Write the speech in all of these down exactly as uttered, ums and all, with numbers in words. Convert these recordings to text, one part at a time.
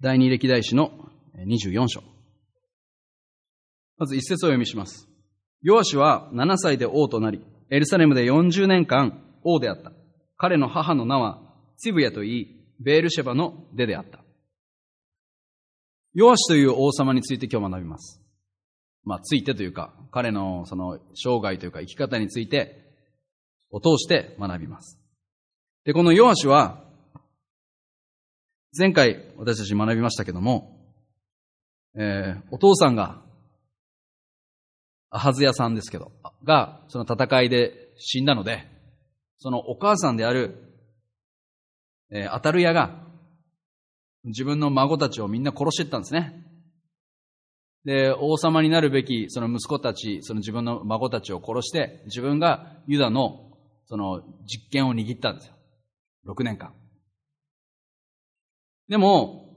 第二歴代史のにじゅうよん章。まず一節を読みします。ヨアシはななさいで王となり、エルサレムでよんじゅうねんかん王であった。彼の母の名はツィブヤといい、ベールシェバの出であった。ヨアシという王様について今日学びます。まあ、ついてというか、彼のその生涯というか生き方についてを通して学びます。で、このヨアシは、前回私たち学びましたけども、えー、お父さんが、アハズヤさんですけど、が、その戦いで死んだので、そのお母さんである、えー、アタルヤが、自分の孫たちをみんな殺していったんですね。で、王様になるべき、その息子たち、その自分の孫たちを殺して、自分がユダの、その実権を握ったんですよ。ろくねんかん。でも、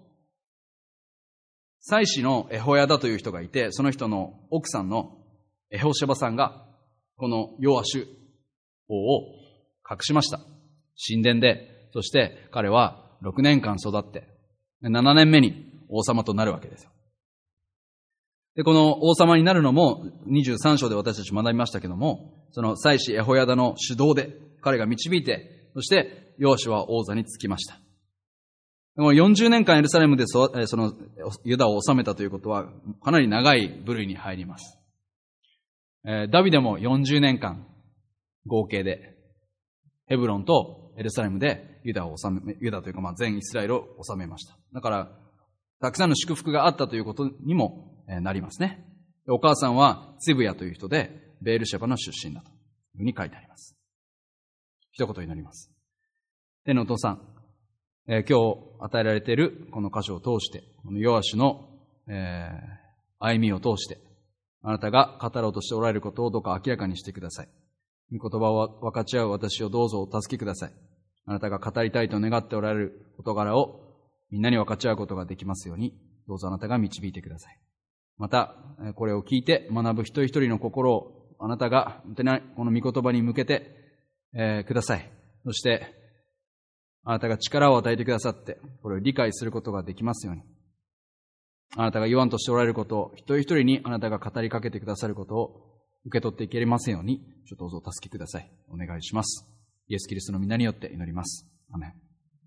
祭司のエホヤダという人がいて、その人の奥さんのエホシェバさんが、このヨアシュ王を隠しました。神殿で、そして彼はろくねんかん育って、ななねんめに王様となるわけですよ。で、この王様になるのもにじゅうさん章で私たち学びましたけども、その祭司エホヤダの主導で彼が導いて、そしてヨアシュは王座につきました。よんじゅうねんかんエルサレムでそのユダを治めたということはかなり長い部類に入ります。ダビデもよんじゅうねんかん合計でヘブロンとエルサレムでユダを治め、ユダというかまあ全イスラエルを治めました。だからたくさんの祝福があったということにもなりますね。お母さんはツィブヤという人でベールシェバの出身だというふうに書いてあります。一言祈ります。天のお父さん、えー、今日与えられているこの箇所を通して、このヨアシュの、えー、歩みを通して、あなたが語ろうとしておられることをどうか明らかにしてください。御言葉を分かち合う私をどうぞお助けください。あなたが語りたいと願っておられる事柄をみんなに分かち合うことができますように、どうぞあなたが導いてください。また、これを聞いて学ぶ一人一人の心をあなたがこの御言葉に向けて、えー、ください。そして、あなたが力を与えてくださって、これを理解することができますように。あなたが言わんとしておられることを、一人一人にあなたが語りかけてくださることを受け取っていけますように、ちょっとどうぞお助けください。お願いします。イエス・キリストの皆によって祈ります。アメン。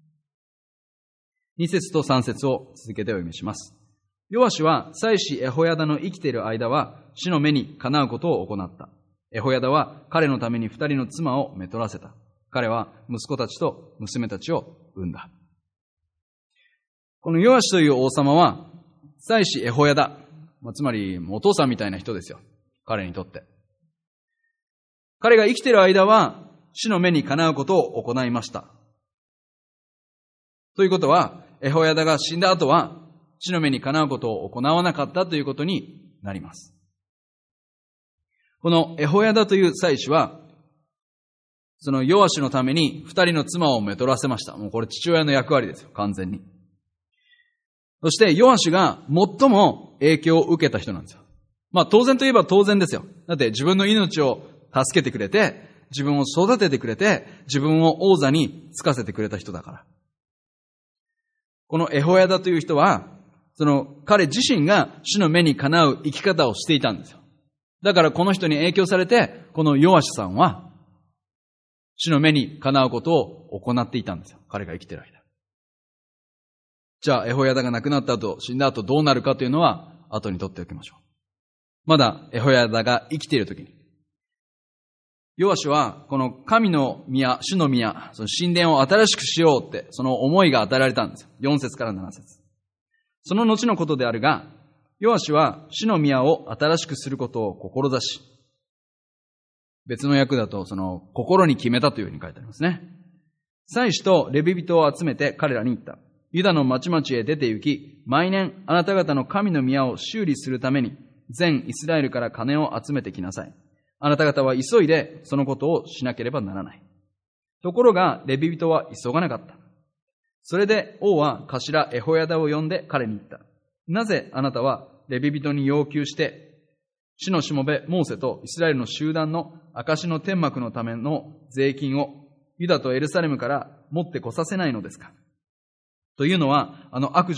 に節とさん節を続けてお読みします。ヨアシは祭司エホヤダの生きている間は、主の目にかなうことを行った。エホヤダは彼のために二人の妻をめとらせた。彼は息子たちと娘たちを産んだ。このヨアシという王様は、祭司エホヤダ、まあ、つまりお父さんみたいな人ですよ。彼にとって。彼が生きている間は、主の目にかなうことを行いました。ということは、エホヤダが死んだ後は、主の目にかなうことを行わなかったということになります。このエホヤダという祭司は、そのヨアシのために二人の妻をめとらせました。もうこれ父親の役割ですよ、完全に。そしてヨアシが最も影響を受けた人なんですよ。まあ当然といえば当然ですよ。だって自分の命を助けてくれて、自分を育ててくれて、自分を王座に就かせてくれた人だから。このエホヤダという人は、その彼自身が主の目にかなう生き方をしていたんですよ。だからこの人に影響されて、このヨアシさんは、主の目にかなうことを行っていたんですよ。彼が生きている間。じゃあ、エホヤダが亡くなった後、死んだ後どうなるかというのは、後に取っておきましょう。まだ、エホヤダが生きているときに、ヨアシは、この神の宮、主の宮、その神殿を新しくしようって、その思いが与えられたんですよ。よん節からなな節。その後のことであるが、ヨアシは主の宮を新しくすることを志し、別の訳だと、その、心に決めたというふうに書いてありますね。祭司とレビ人を集めて彼らに言った。ユダの町々へ出て行き、毎年あなた方の神の宮を修理するために、全イスラエルから金を集めてきなさい。あなた方は急いでそのことをしなければならない。ところが、レビ人は急がなかった。それで王は頭エホヤダを呼んで彼に言った。なぜあなたはレビ人に要求して、主のしもべモーセとイスラエルの集団の証の天幕のための税金をユダとエルサレムから持ってこさせないのですか。というのは、あの悪女、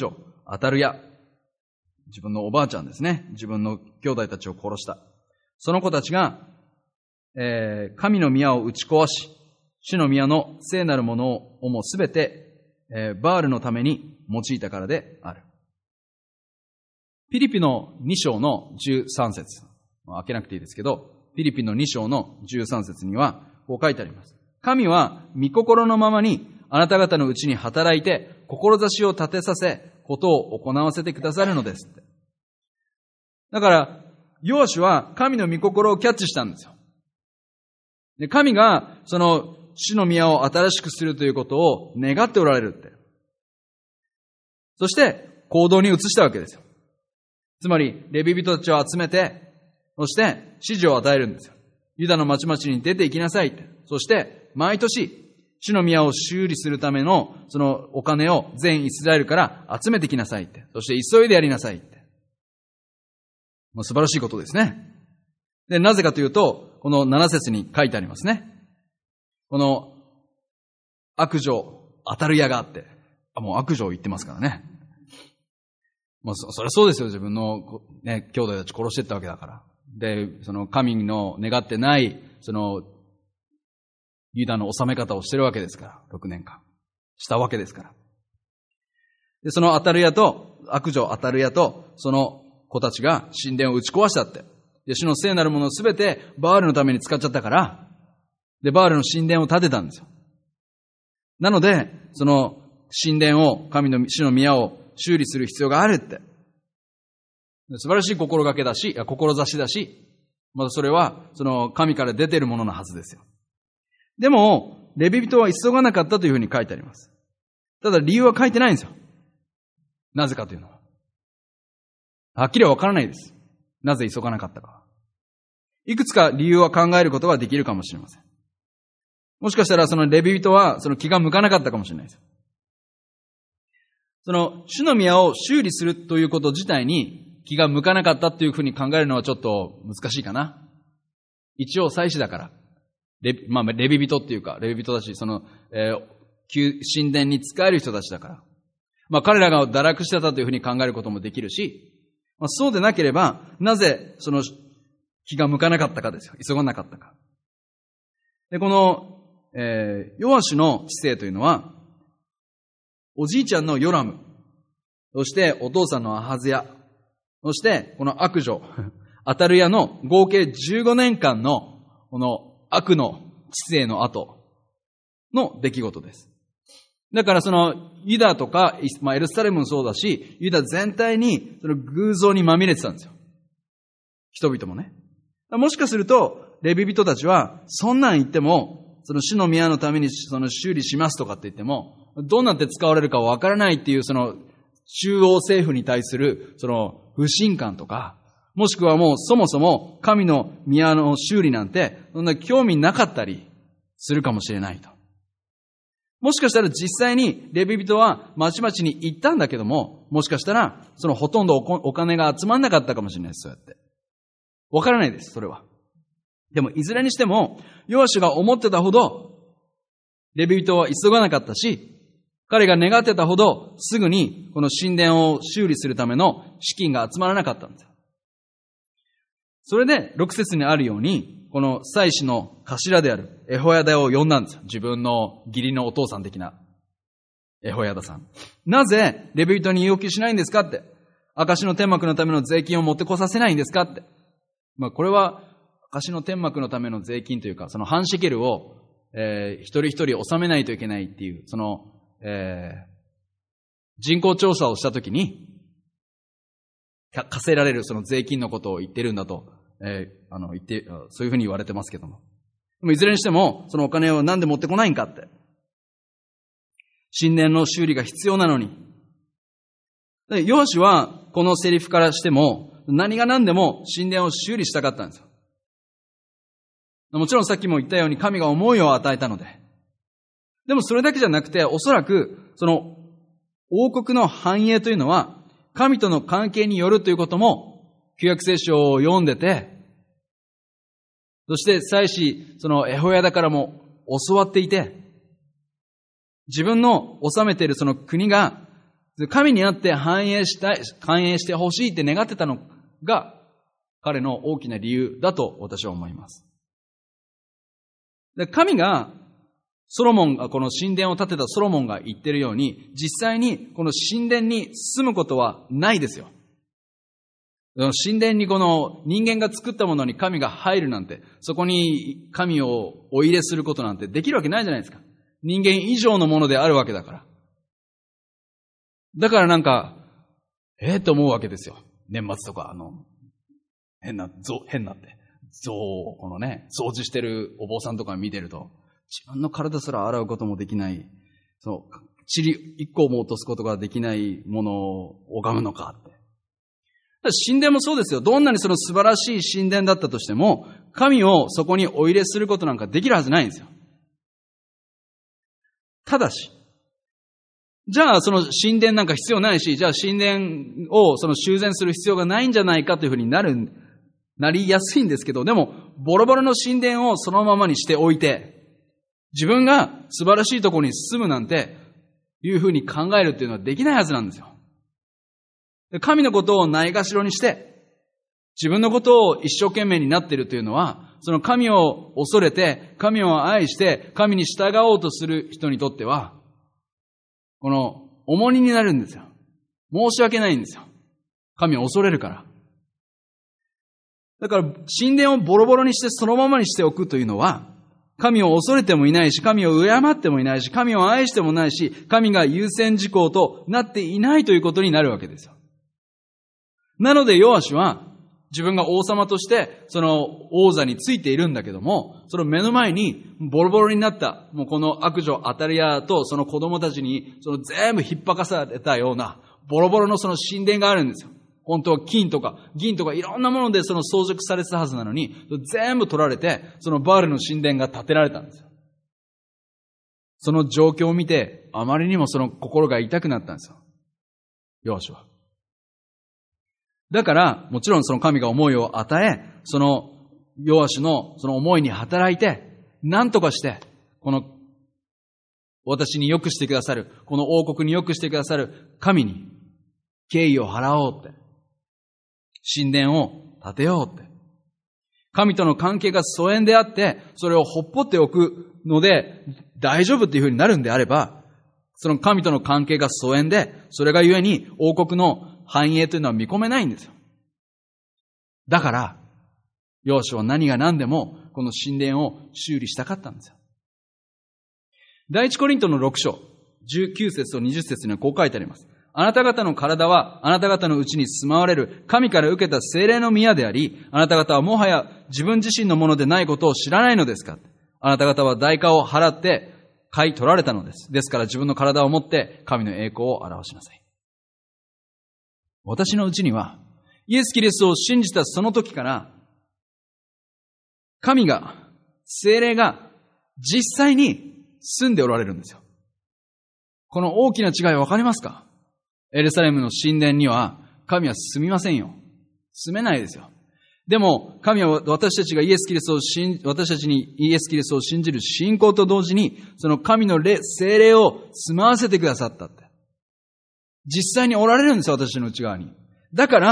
アタルヤ、自分のおばあちゃんですね。自分の兄弟たちを殺した。その子たちが、えー、神の宮を打ち壊し、主の宮の聖なるものをもすべて、えー、バールのために用いたからである。ピリピのに章のじゅうさん節。開けなくていいですけど、ピリピのに章のじゅうさん節には、こう書いてあります。神は、御心のままに、あなた方のうちに働いて、志を立てさせ、ことを行わせてくださるのですって。だから、ヨアシュは神の御心をキャッチしたんですよ。で、神が、その、主の宮を新しくするということを願っておられるって。そして、行動に移したわけですよ。つまり、レビ人たちを集めて、そして、指示を与えるんですよ。ユダの町々に出て行きなさいって。そして、毎年、主の宮を修理するための、そのお金を全イスラエルから集めてきなさいって。そして、急いでやりなさいって。もう素晴らしいことですね。で、なぜかというと、このなな節に書いてありますね。この、悪女、アタルヤがあって。あ、もう悪女を言ってますからね。もうそ、そりゃそうですよ。自分の、ね、兄弟たち殺していったわけだから。で、その神の願ってない、その、ユダの治め方をしてるわけですから。ろくねんかん。したわけですから。で、そのアタルヤと、悪女アタルヤと、その子たちが神殿を打ち壊したって。で、主の聖なるものをすべてバールのために使っちゃったから、で、バールの神殿を建てたんですよ。なので、その神殿を、神の主の宮を修理する必要があるって。素晴らしい心がけだし、志だし、またそれは、その神から出ているもののはずですよ。でも、レビ人は急がなかったというふうに書いてあります。ただ理由は書いてないんですよ。なぜかというのは。はっきりはわからないです。なぜ急がなかったか。いくつか理由は考えることができるかもしれません。もしかしたらそのレビ人はその気が向かなかったかもしれないです。その主の宮を修理するということ自体に気が向かなかったというふうに考えるのはちょっと難しいかな。一応祭司だから。レビ、まあ、レビ人っていうか、レビ人だし、その、えー、旧神殿に仕える人たちだから。まあ、彼らが堕落してたというふうに考えることもできるし、まあ、そうでなければ、なぜその気が向かなかったかですよ。急がなかったか。で、この、えー、ヨアシュの知性というのは、おじいちゃんのヨラム、そしてお父さんのアハズヤ、そしてこの悪女、アタルヤの合計じゅうごねんかんのこの悪の知性の後の出来事です。だからそのユダとか、まあ、エルサレムもそうだし、ユダ全体にその偶像にまみれてたんですよ。人々もね。もしかすると、レビ人たちは、そんなん言っても、その主の宮のためにその修理しますとかって言っても、どうなって使われるかわからないっていうその中央政府に対するその不信感とか、もしくはもうそもそも神の宮の修理なんてそんな興味なかったりするかもしれないと。もしかしたら実際にレビ人は町々に行ったんだけども、もしかしたらそのほとんどお金が集まんなかったかもしれないです、そうやって。わからないです、それは。でもいずれにしても、ヨアシュが思ってたほど、レビ人は急がなかったし、彼が願ってたほどすぐにこの神殿を修理するための資金が集まらなかったんですよ。それでろく節にあるように、この祭司の頭であるエホヤダを呼んだんですよ。自分の義理のお父さん的なエホヤダさん。なぜレビ人に要求しないんですかって。証の天幕のための税金を持ってこさせないんですかって。まあこれは証の天幕のための税金というか、その半シェケルを、えー、一人一人納めないといけないっていう、そのえー、人口調査をしたときに、課せられるその税金のことを言ってるんだと、えー、あの、言って、そういうふうに言われてますけども。でもいずれにしても、そのお金をなんで持ってこないんかって。神殿の修理が必要なのに。で、ヨアシュは、このセリフからしても、何が何でも神殿を修理したかったんですよ。もちろんさっきも言ったように神が思いを与えたので、でもそれだけじゃなくて、おそらく、その、王国の繁栄というのは、神との関係によるということも、旧約聖書を読んでて、そして祭司、そのエホヤダからも教わっていて、自分の治めているその国が、 神にあって繁栄したい、繁栄してほしいって願ってたのが、彼の大きな理由だと私は思います。で、神が、ソロモンが、この神殿を建てたソロモンが言ってるように、実際にこの神殿に住むことはないですよ。神殿にこの人間が作ったものに神が入るなんて、そこに神をお入れすることなんてできるわけないじゃないですか。人間以上のものであるわけだから。だからなんか、ええと思うわけですよ。年末とか、あの、変な、ぞ、変なって。像を、このね、掃除してるお坊さんとか見てると、自分の体すら洗うこともできない、そう、塵一個も落とすことができないものを拝むのかって。神殿もそうですよ。どんなにその素晴らしい神殿だったとしても、神をそこにお入れすることなんかできるはずないんですよ。ただし、じゃあその神殿なんか必要ないし、じゃあ神殿をその修繕する必要がないんじゃないかというふうになる、なりやすいんですけど、でも、ボロボロの神殿をそのままにしておいて、自分が素晴らしいところに住むなんて、いうふうに考えるっていうのはできないはずなんですよ。神のことをないがしろにして、自分のことを一生懸命になっているというのは、その神を恐れて、神を愛して、神に従おうとする人にとっては、この重荷になるんですよ。申し訳ないんですよ。神を恐れるから。だから、神殿をボロボロにしてそのままにしておくというのは、神を恐れてもいないし、神を敬ってもいないし、神を愛してもないし、神が優先事項となっていないということになるわけですよ。なので、ヨアシは、自分が王様として、その王座についているんだけども、その目の前にボロボロになった、もうこの悪女アタリアとその子供たちに、その全部引っ張かされたような、ボロボロのその神殿があるんですよ。本当は金とか銀とかいろんなものでその相続されてたはずなのに、全部取られて、そのバールの神殿が建てられたんですよ。その状況を見て、あまりにもその心が痛くなったんですよ。ヨアシは。だから、もちろんその神が思いを与え、そのヨアシのその思いに働いて、何とかして、この私に良くしてくださる、この王国に良くしてくださる神に敬意を払おうって。神殿を建てようって。神との関係が疎遠であって、それをほっぽっておくので大丈夫っていうふうになるんであれば、その神との関係が疎遠で、それがゆえに王国の繁栄というのは見込めないんですよ。だから、ヨアシは何が何でもこの神殿を修理したかったんですよ。第一コリントのろく章、じゅうきゅう節とにじゅう節にはこう書いてあります。あなた方の体はあなた方のうちに住まわれる神から受けた聖霊の宮であり、あなた方はもはや自分自身のものでないことを知らないのですか？あなた方は代価を払って買い取られたのです。ですから自分の体を持って神の栄光を表しなさい。私のうちにはイエス・キリストを信じたその時から神が、聖霊が実際に住んでおられるんですよ。この大きな違いわかりますか？エルサレムの神殿には神は住みませんよ。住めないですよ。でも神は私たちがイエス・キリストを信じ、私たちにイエス・キリストを信じる信仰と同時に、その神の霊、聖霊を住まわせてくださったって。実際におられるんですよ、私の内側に。だから、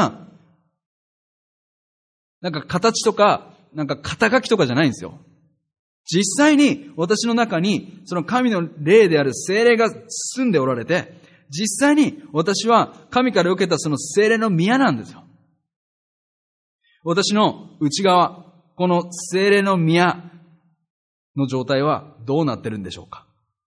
なんか形とか、なんか肩書きとかじゃないんですよ。実際に私の中にその神の霊である聖霊が住んでおられて、実際に私は神から受けたその聖霊の宮なんですよ。私の内側、この聖霊の宮の状態はどうなってるんでしょうか。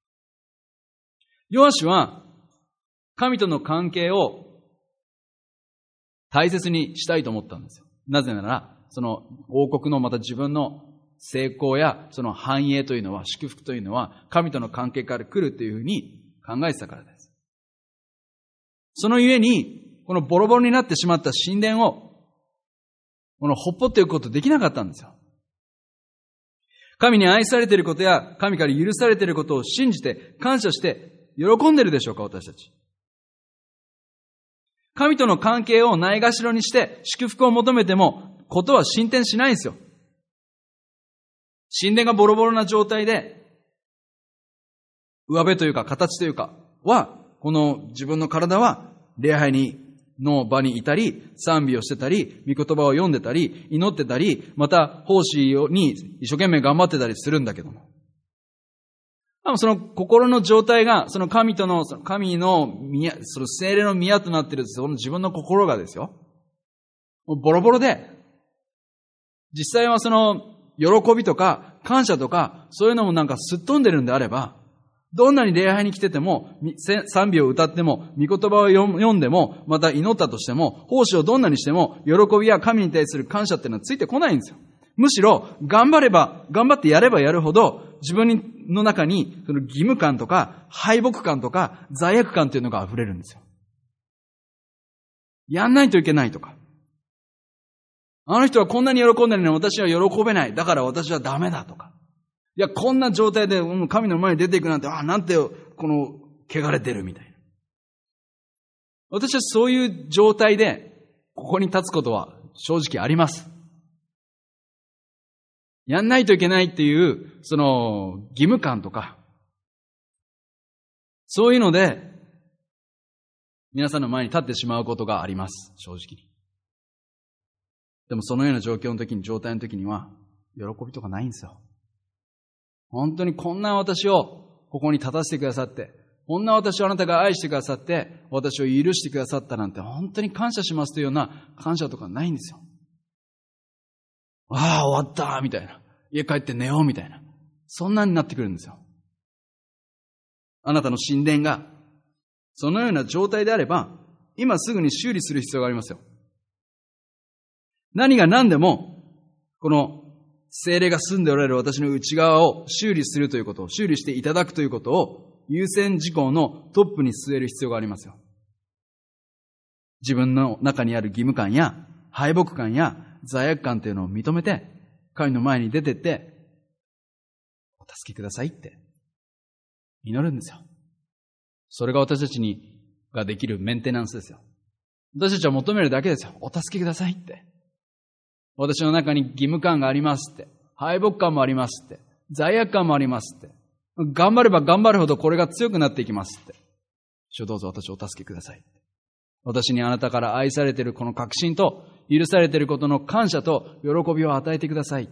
ヨアシは神との関係を大切にしたいと思ったんですよ。なぜなら、その王国のまた自分の成功やその繁栄というのは、祝福というのは神との関係から来るというふうに考えてたからです。そのゆえに、このボロボロになってしまった神殿を、このほっぽっておくことできなかったんですよ。神に愛されていることや神から許されていることを信じて感謝して喜んでいるでしょうか、私たち。神との関係をないがしろにして祝福を求めてもことは進展しないんですよ。神殿がボロボロな状態で、上辺というか形というかはこの自分の体は礼拝にの場にいたり、賛美をしてたり、御言葉を読んでたり、祈ってたり、また奉仕に一生懸命頑張ってたりするんだけども。その心の状態が、その神との、その神の宮、その聖霊の宮となっている、その自分の心がですよ。もうボロボロで、実際はその喜びとか感謝とか、そういうのもなんかすっ飛んでるんであれば、どんなに礼拝に来てても、賛美を歌っても、御言葉を読んでも、また祈ったとしても、奉仕をどんなにしても、喜びや神に対する感謝っていうのはついてこないんですよ。むしろ、頑張れば、頑張ってやればやるほど、自分の中に、その義務感とか、敗北感とか、罪悪感っていうのが溢れるんですよ。やんないといけないとか。あの人はこんなに喜んでるのに私は喜べない。だから私はダメだとか。いや、こんな状態で神の前に出ていくなんて、ああ、なんて、この、汚れてるみたいな。私はそういう状態で、ここに立つことは正直あります。やんないといけないっていう、その、義務感とか、そういうので、皆さんの前に立ってしまうことがあります。正直に。でもそのような状況の時に、状態の時には、喜びとかないんですよ。本当にこんな私をここに立たせてくださって、こんな私をあなたが愛してくださって、私を許してくださったなんて本当に感謝しますというような感謝とかないんですよ。ああ、終わったみたいな。家帰って寝ようみたいな。そんなになってくるんですよ。あなたの神殿が、そのような状態であれば、今すぐに修理する必要がありますよ。何が何でも、この聖霊が住んでおられる私の内側を修理するということを、修理していただくということを優先事項のトップに据える必要がありますよ。自分の中にある義務感や敗北感や罪悪感というのを認めて、神の前に出てって、お助けくださいって祈るんですよ。それが私たちにができるメンテナンスですよ。私たちは求めるだけですよ。お助けくださいって。私の中に義務感がありますって。敗北感もありますって。罪悪感もありますって。頑張れば頑張るほどこれが強くなっていきますって。主どうぞ私をお助けください。私にあなたから愛されているこの確信と、許されていることの感謝と喜びを与えてくださいって。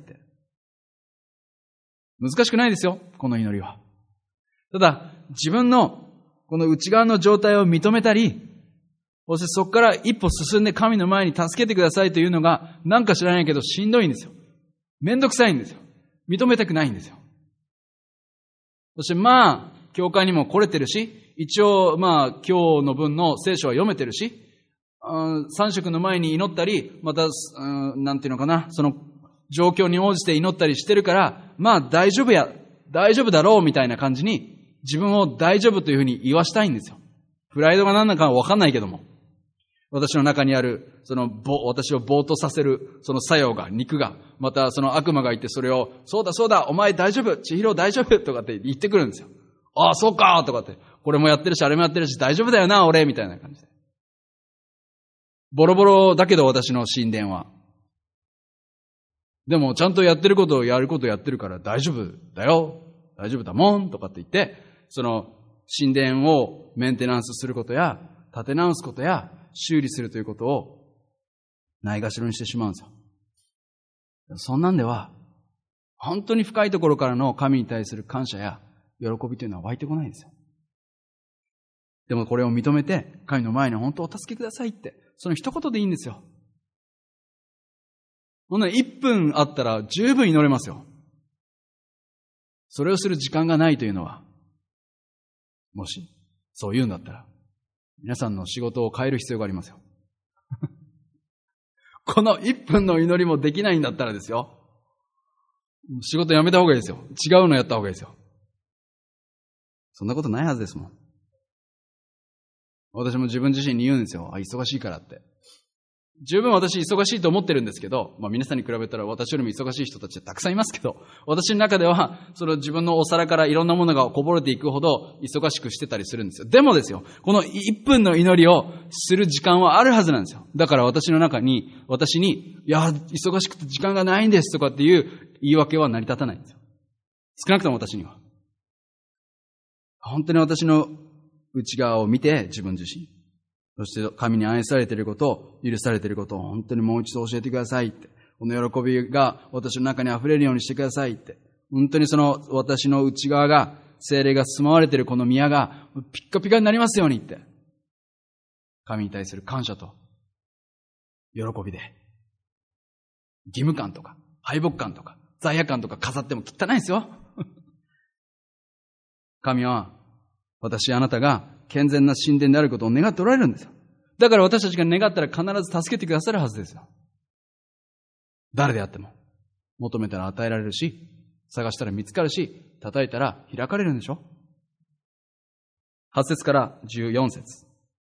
難しくないですよ、この祈りは。ただ、自分のこの内側の状態を認めたり、そしてそこから一歩進んで神の前に助けてくださいというのが、なんか知らないけどしんどいんですよ。めんどくさいんですよ。認めたくないんですよ。そしてまあ、教会にも来れてるし、一応まあ、今日の分の聖書は読めてるし、三食の前に祈ったり、また、なんていうのかな、その状況に応じて祈ったりしてるから、まあ大丈夫や、大丈夫だろうみたいな感じに、自分を大丈夫というふうに言わしたいんですよ。プライドが何なのかわかんないけども。私の中にある、その、私を暴徒させる、その作用が、肉が、またその悪魔がいてそれを、そうだそうだ、お前大丈夫、千尋大丈夫とかって言ってくるんですよ。ああ、そうかとかって、これもやってるし、あれもやってるし、大丈夫だよな、俺みたいな感じで。ボロボロだけど私の神殿は。でもちゃんとやってることをやることをやってるから大丈夫だよ、大丈夫だもんとかって言って、その神殿をメンテナンスすることや、立て直すことや、修理するということをないがしろにしてしまうんですよ。そんなんでは、本当に深いところからの神に対する感謝や喜びというのは湧いてこないんですよ。でもこれを認めて、神の前に本当お助けくださいって、その一言でいいんですよ。ほんならいっぷんあったら十分祈れますよ。それをする時間がないというのは、もしそう言うんだったら、皆さんの仕事を変える必要がありますよ。このいっぷんの祈りもできないんだったらですよ。仕事辞めた方がいいですよ。違うのやった方がいいですよ。そんなことないはずですもん。私も自分自身に言うんですよ。あ、忙しいからって。十分私忙しいと思ってるんですけど、まあ皆さんに比べたら私よりも忙しい人たちはたくさんいますけど、私の中では、その自分のお皿からいろんなものがこぼれていくほど忙しくしてたりするんですよ。でもですよ、このいっぷんの祈りをする時間はあるはずなんですよ。だから私の中に、私に、いや、忙しくて時間がないんですとかっていう言い訳は成り立たないんですよ。少なくとも私には。本当に私の内側を見て自分自身。そして神に愛されていることを、許されていることを本当にもう一度教えてくださいって。この喜びが私の中に溢れるようにしてくださいって。本当にその私の内側が、聖霊が住まわれているこの宮がピッカピカになりますようにって。神に対する感謝と喜びで。義務感とか敗北感とか罪悪感とか飾っても汚いですよ。神は私あなたが健全な神殿であることを願っておられるんですよ。だから私たちが願ったら必ず助けてくださるはずですよ。誰であっても求めたら与えられるし、探したら見つかるし、叩いたら開かれるんでしょ。はち節からじゅうよん節。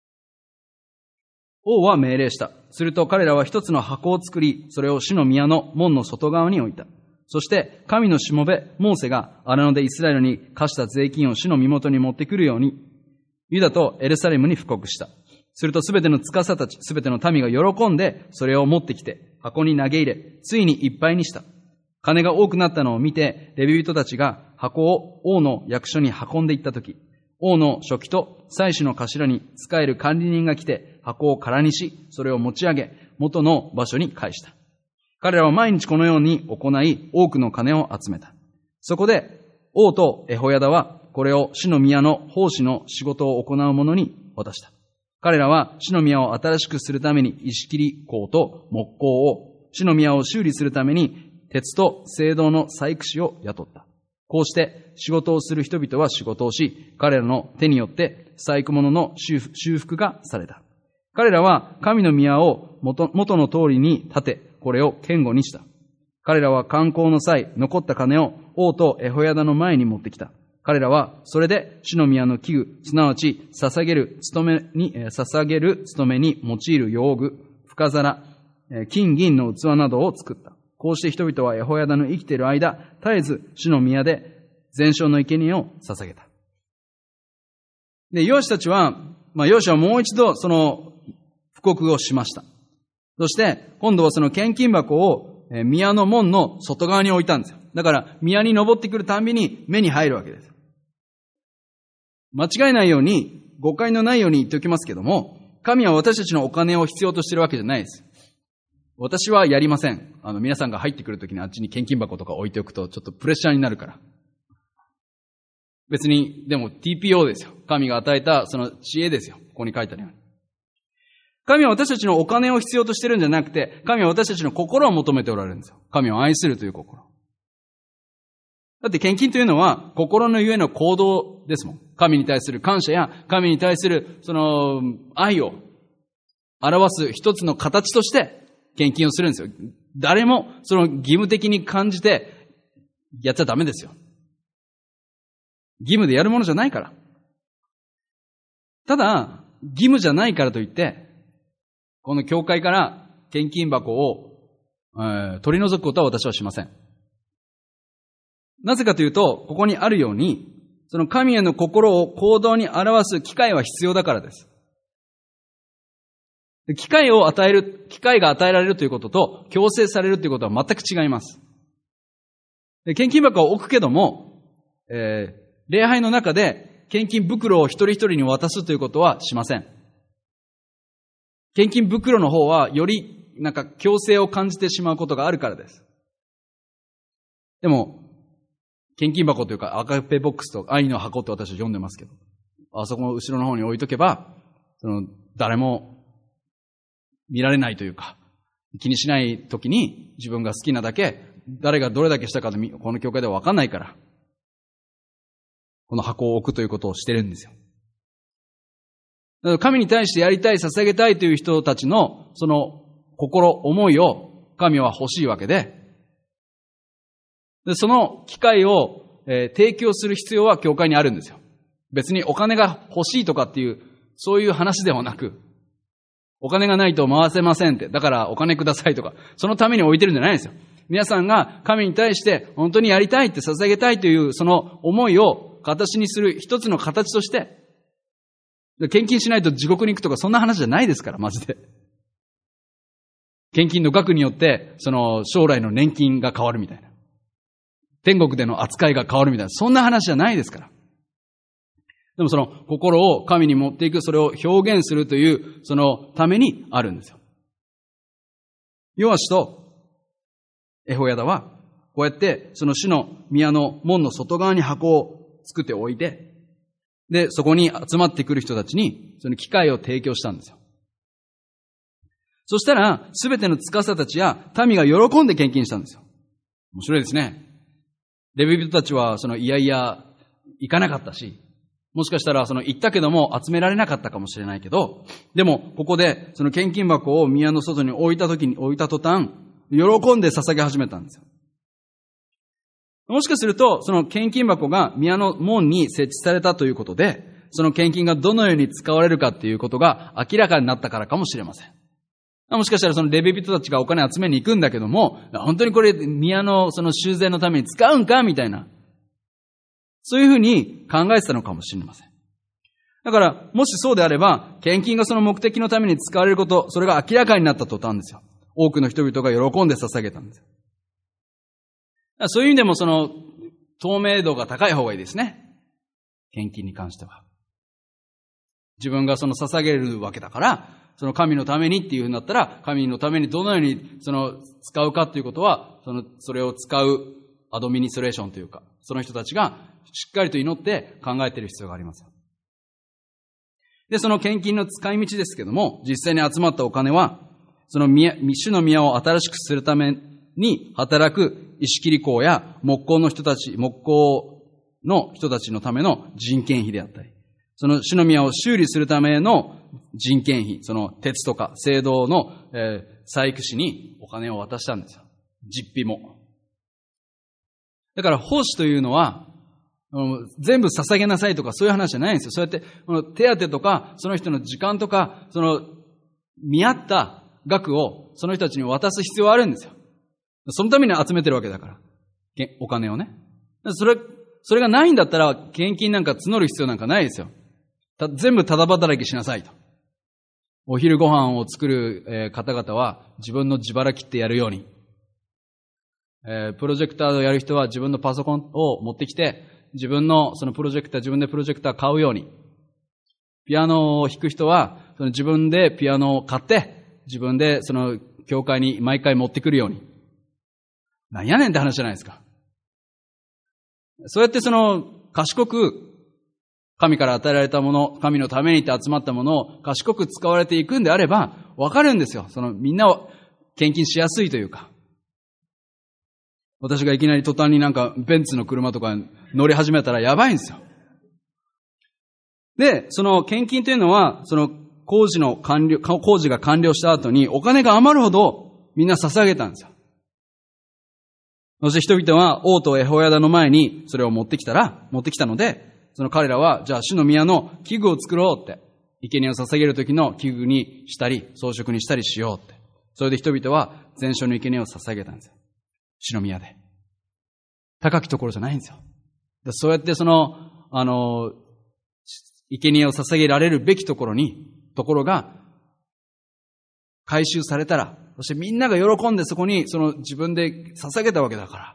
王は命令した。すると彼らは一つの箱を作り、それを主の宮の門の外側に置いた。そして神のしもべモーセが荒野でイスラエルに課した税金を主の身元に持ってくるように、ユダとエルサレムに布告した。するとすべての司たち、すべての民が喜んで、それを持ってきて、箱に投げ入れ、ついにいっぱいにした。金が多くなったのを見て、レビ人たちが箱を王の役所に運んでいったとき、王の書記と祭司の頭に仕える管理人が来て、箱を空にし、それを持ち上げ、元の場所に返した。彼らは毎日このように行い、多くの金を集めた。そこで、王とエホヤダは、これを主の宮の奉仕の仕事を行う者に渡した。彼らは主の宮を新しくするために石切り工と木工を、主の宮を修理するために鉄と青銅の細工師を雇った。こうして仕事をする人々は仕事をし、彼らの手によって細工物の修復がされた。彼らは神の宮を元、元の通りに建て、これを堅固にした。彼らは観光の際、残った金を王とエホヤダの前に持ってきた。彼らはそれで主の宮の器具、すなわち捧げる務めに、捧げる務めに用いる用具、深皿、金銀の器などを作った。こうして人々はエホヤダの生きている間、絶えず主の宮で全焼の生贄を捧げた。で、ヨシたちは、まあ、ヨシはもう一度その布告をしました。そして、今度はその献金箱を宮の門の外側に置いたんですよ。だから、宮に登ってくるたんびに目に入るわけです。間違えないように、誤解のないように言っておきますけども、神は私たちのお金を必要としているわけじゃないです。私はやりません。あの、皆さんが入ってくるときにあっちに献金箱とか置いておくと、ちょっとプレッシャーになるから。別に、でも ティーピーオー ですよ。神が与えたその知恵ですよ。ここに書いてあるように。神は私たちのお金を必要としてるんじゃなくて、神は私たちの心を求めておられるんですよ。神を愛するという心。だって献金というのは心のゆえの行動ですもん。神に対する感謝や神に対するその愛を表す一つの形として献金をするんですよ。誰もその義務的に感じてやっちゃダメですよ。義務でやるものじゃないから。ただ、義務じゃないからといって、この教会から献金箱を、えー、取り除くことは私はしません。なぜかというと、ここにあるように、その神への心を行動に表す機会は必要だからです。機会を与える、機会が与えられるということと、強制されるということは全く違います。で、献金箱を置くけども、えー、礼拝の中で献金袋を一人一人に渡すということはしません。献金袋の方はよりなんか強制を感じてしまうことがあるからです。でも、献金箱というか赤ペボックスと愛の箱って私は読んでますけど、あそこの後ろの方に置いとけば、その誰も見られないというか、気にしないときに自分が好きなだけ、誰がどれだけしたかこの教会ではわかんないから、この箱を置くということをしてるんですよ。だから神に対してやりたい、捧げたいという人たちのその心、思いを神は欲しいわけで、でその機会を、えー、提供する必要は教会にあるんですよ。別にお金が欲しいとかっていう、そういう話ではなく、お金がないと回せませんって、だからお金くださいとか、そのために置いてるんじゃないんですよ。皆さんが神に対して本当にやりたいって捧げたいというその思いを形にする一つの形として、献金しないと地獄に行くとかそんな話じゃないですから、マジで。献金の額によって、その将来の年金が変わるみたいな。天国での扱いが変わるみたいな、そんな話じゃないですから。 でもその心を神に持っていく、それを表現するという、そのためにあるんですよ。ヨアシとエホヤダは、こうやってその主の宮の門の外側に箱を作っておいて、で、そこに集まってくる人たちに、その機会を提供したんですよ。そしたら、すべての司たちや民が喜んで献金したんですよ。面白いですね。レビ人たちは、そのいやいや、行かなかったし、もしかしたら、その行ったけども集められなかったかもしれないけど、でも、ここで、その献金箱を宮の外に置いた時に、置いた途端、喜んで捧げ始めたんですよ。もしかすると、その献金箱が宮の門に設置されたということで、その献金がどのように使われるかっていうことが明らかになったからかもしれません。もしかしたらそのレビ人たちがお金集めに行くんだけども、本当にこれ宮のその修繕のために使うんかみたいな。そういうふうに考えてたのかもしれません。だから、もしそうであれば、献金がその目的のために使われること、それが明らかになった途端ですよ。多くの人々が喜んで捧げたんですよ。そういう意味でもその透明度が高い方がいいですね。献金に関しては。自分がその捧げるわけだから、その神のためにっていうふうになったら、神のためにどのようにその使うかということは、その、それを使うアドミニストレーションというか、その人たちがしっかりと祈って考えている必要があります。で、その献金の使い道ですけども、実際に集まったお金は、その宮、主の宮を新しくするために働く石切り工や木工の人たち、木工の人たちのための人件費であったり、その主の宮を修理するための人件費、その鉄とか青銅の、えー、細工師にお金を渡したんですよ。実費も。だから奉仕というのは、全部捧げなさいとかそういう話じゃないんですよ。そうやってこの手当とかその人の時間とかその見合った額をその人たちに渡す必要はあるんですよ。そのために集めてるわけだから。お金をね。それ、それがないんだったら献金なんか募る必要なんかないですよ。た全部ただ働きしなさいと。お昼ご飯を作る方々は自分の自腹切ってやるように。えー、プロジェクターをやる人は自分のパソコンを持ってきて自分のそのプロジェクター、自分でプロジェクター買うように。ピアノを弾く人はその自分でピアノを買って自分でその教会に毎回持ってくるように。なんやねんって話じゃないですか。そうやってその賢く神から与えられたもの、神のためにって集まったものを賢く使われていくんであればわかるんですよ。そのみんなを献金しやすいというか。私がいきなり途端になんかベンツの車とか乗り始めたらやばいんですよ。で、その献金というのは、その工事の完了、工事が完了した後にお金が余るほどみんな捧げたんですよ。そして人々は王とエホヤダの前にそれを持ってきたら、持ってきたので、その彼らは、じゃあ主の宮の器具を作ろうって、生贄を捧げる時の器具にしたり、装飾にしたりしようって。それで人々は全焼の生贄を捧げたんですよ。主の宮で。高きところじゃないんですよ。そうやってその、あの、生贄を捧げられるべきところに、ところが、回収されたら、そしてみんなが喜んでそこに、その自分で捧げたわけだから、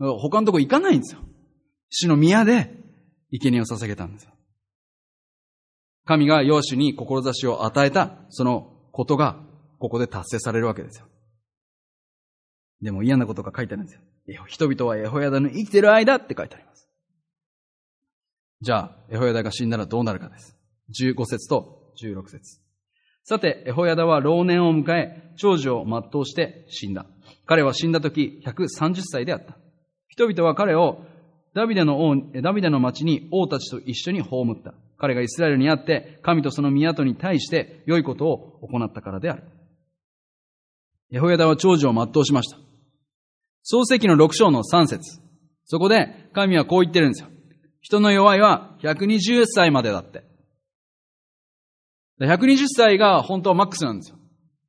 他のとこ行かないんですよ。主の宮で、生贄を捧げたんですよ。神がヨアシュに志を与えた、そのことが、ここで達成されるわけですよ。でも嫌なことが書いてあるんですよ。人々はエホヤダの生きてる間って書いてあります。じゃあ、エホヤダが死んだらどうなるかです。じゅうご節とじゅうろく節。さて、エホヤダは老年を迎え、長寿を全うして死んだ。彼は死んだ時ひゃくさんじゅっさいであった。人々は彼をダビデの王、ダビデの町に王たちと一緒に葬った。彼がイスラエルにあって、神とその宮とに対して良いことを行ったからである。エホヤダは長寿を全うしました。創世記のろく章のさん節。そこで神はこう言ってるんですよ。人の弱いはひゃくにじゅっさいまでだって。ひゃくにじゅっさいが本当はマックスなんですよ。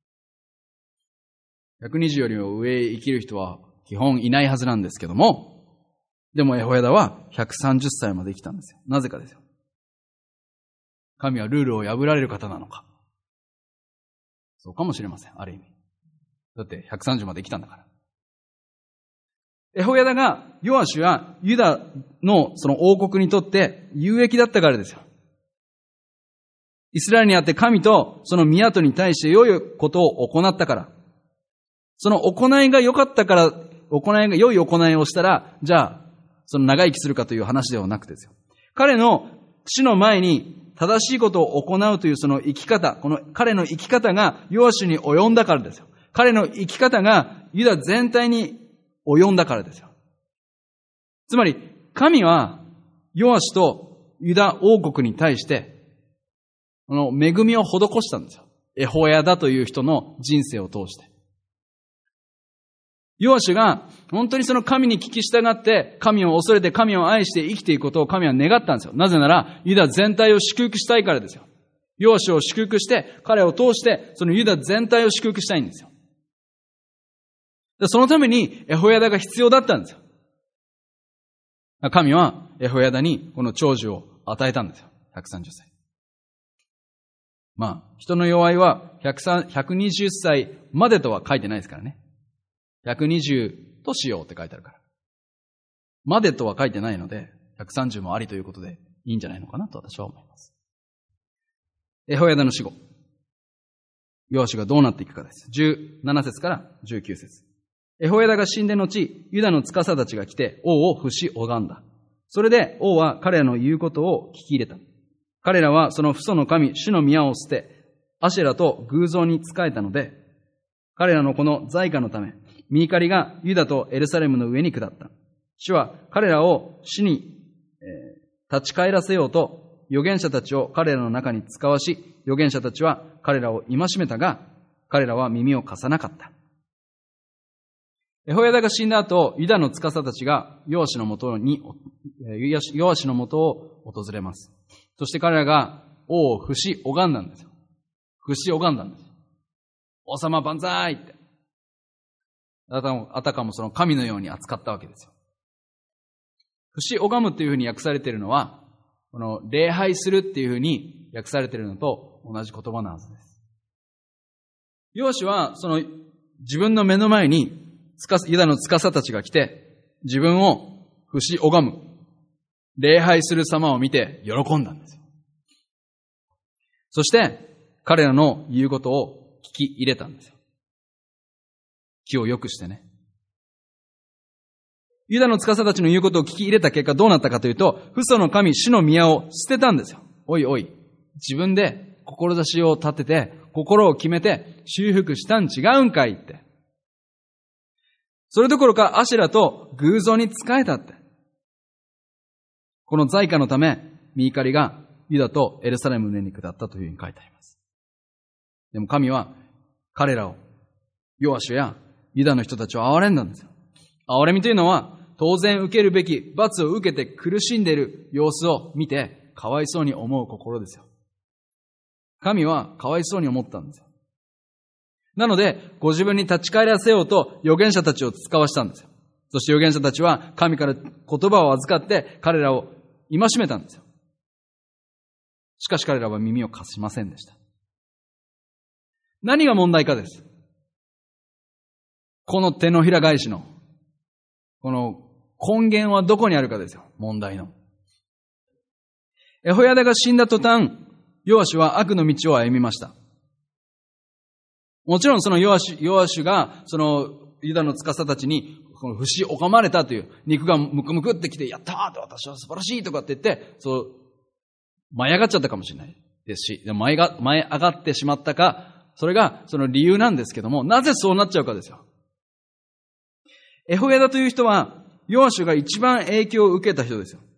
ひゃくにじゅうよりも上へ生きる人は基本いないはずなんですけども、でもエホヤダはひゃくさんじゅっさいまで生きたんですよ。なぜかですよ。神はルールを破られる方なのか。そうかもしれません。ある意味。だってひゃくさんじゅうまで生きたんだから。エホヤダがヨアシュやユダのその王国にとって有益だったからですよ。 イスラエルにあって神とその宮とに対して良いことを行ったから。その行いが良かったから、行いが良い行いをしたら、じゃあ、その長生きするかという話ではなくてですよ。彼の死の前に正しいことを行うというその生き方、この彼の生き方がヨアシュに及んだからですよ。彼の生き方がユダ全体に及んだからですよ。つまり、神はヨアシュとユダ王国に対して、この恵みを施したんですよ。エホヤダという人の人生を通して。ヨアシュが本当にその神に聞き従って神を恐れて神を愛して生きていくことを神は願ったんですよ。なぜならユダ全体を祝福したいからですよ。ヨアシュを祝福して彼を通してそのユダ全体を祝福したいんですよ。そのためにエホヤダが必要だったんですよ。神はエホヤダにこの長寿を与えたんですよ。ひゃくさんじゅっさい。まあ、人の弱いはひゃくにじゅっさいまでとは書いてないですからね。ひゃくにじゅうとしようって書いてあるから。までとは書いてないので、ひゃくさんじゅうもありということでいいんじゃないのかなと私は思います。エホヤダの死後、ヨアシュがどうなっていくかです。じゅうななせつからじゅうきゅうせつ。エホヤダが死んで後、ユダの司たちが来て王を伏し拝んだ。それで王は彼らの言うことを聞き入れた。彼らはその父祖の神、主の宮を捨て、アシェラと偶像に仕えたので、彼らのこの罪過のため、御怒りがユダとエルサレムの上に下った。主は彼らを死に、えー、立ち返らせようと、預言者たちを彼らの中に使わし、預言者たちは彼らを戒めたが、彼らは耳を貸さなかった。エホヤダが死んだ後、ユダの司たちがヨアシのもとに、ヨアシのもとを訪れます。そして彼らが王を伏し拝んだんですよ。伏し拝んだんです。王様万歳って。あたかもその神のように扱ったわけですよ。伏し拝むっていうふうに訳されているのは、この礼拝するっていうふうに訳されているのと同じ言葉のはずです。ヨアシはその自分の目の前にユダの司たちが来て、自分を伏し拝む、礼拝する様を見て喜んだんですよ。そして彼らの言うことを聞き入れたんですよ。気を良くしてね。ユダの司たちの言うことを聞き入れた結果どうなったかというと、父祖の神、主の宮を捨てたんですよ。おいおい、自分で志を立てて、心を決めて修復したん違うんかいって。それどころかアシェラと偶像に仕えたって。この罪過のため、御怒りがユダとエルサレムの上に下ったというふうに書いてあります。でも神は彼らを、ヨアシュやユダの人たちを憐れんだんですよ。憐れみというのは、当然受けるべき罰を受けて苦しんでいる様子を見て、かわいそうに思う心ですよ。神はかわいそうに思ったんですよ。なので、ご自分に立ち返らせようと預言者たちを使わしたんですよ。そして預言者たちは神から言葉を預かって彼らを戒めたんですよ。しかし彼らは耳を貸しませんでした。何が問題かです。この手のひら返しの、この根源はどこにあるかですよ。問題の。エホヤダが死んだ途端、ヨアシュは悪の道を歩みました。もちろんそのヨアシュ、ヨアシュが、そのユダの司たちに、この伏し拝まれたという、肉がムクムクってきて、やったーって私は素晴らしいとかって言って、そう、舞い上がっちゃったかもしれないですし、でも舞いが、舞い上がってしまったか、それがその理由なんですけども、なぜそうなっちゃうかですよ。エホヤダという人は、ヨアシュが一番影響を受けた人ですよ。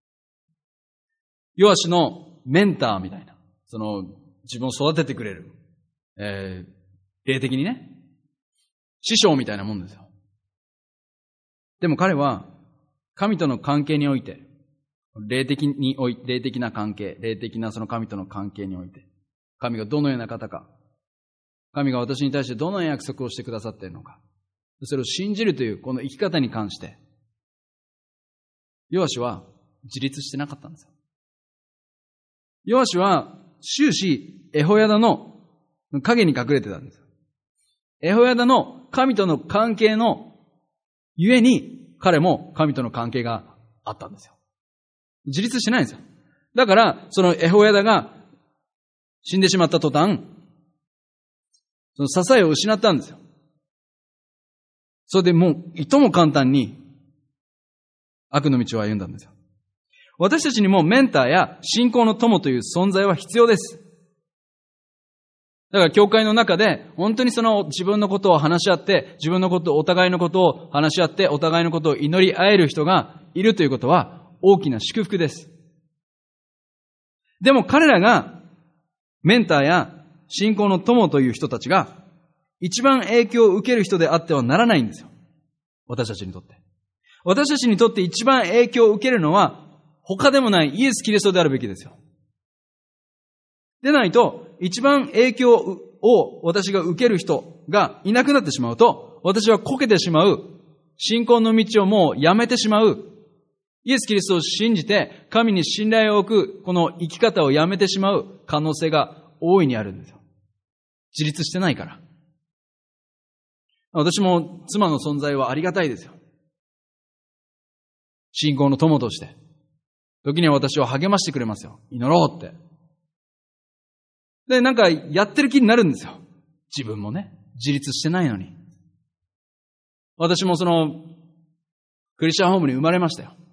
ヨアシュのメンターみたいな、その自分を育ててくれる、えー、霊的にね、師匠みたいなもんですよ。でも彼は神との関係において、霊的において、霊的な関係、霊的なその神との関係において、神がどのような方か、神が私に対してどのような約束をしてくださっているのか、それを信じるというこの生き方に関して、ヨアシュは自立してなかったんですよ。ヨアシュは終始エホヤダの影に隠れてたんですよ。エホヤダの神との関係のゆえに彼も神との関係があったんですよ。自立してないんですよ。だからそのエホヤダが死んでしまった途端、その支えを失ったんですよ。それでもう、いとも簡単に、悪の道を歩んだんですよ。私たちにもメンターや信仰の友という存在は必要です。だから教会の中で本当にその自分のことを話し合って、自分のこと、お互いのことを話し合って、お互いのことを祈り合える人がいるということは大きな祝福です。でも彼らがメンターや信仰の友という人たちが一番影響を受ける人であってはならないんですよ。私たちにとって。私たちにとって一番影響を受けるのは他でもないイエス・キリストであるべきですよ。でないと、一番影響を私が受ける人がいなくなってしまうと、私はこけてしまう、信仰の道をもうやめてしまう、イエス・キリストを信じて神に信頼を置くこの生き方をやめてしまう可能性が大いにあるんですよ。自立してないから。私も妻の存在はありがたいですよ。信仰の友として。時には私を励ましてくれますよ。祈ろうって。で、なんかやってる気になるんですよ。自分もね。自立してないのに。私もその、クリスチャンホームに生まれましたよ。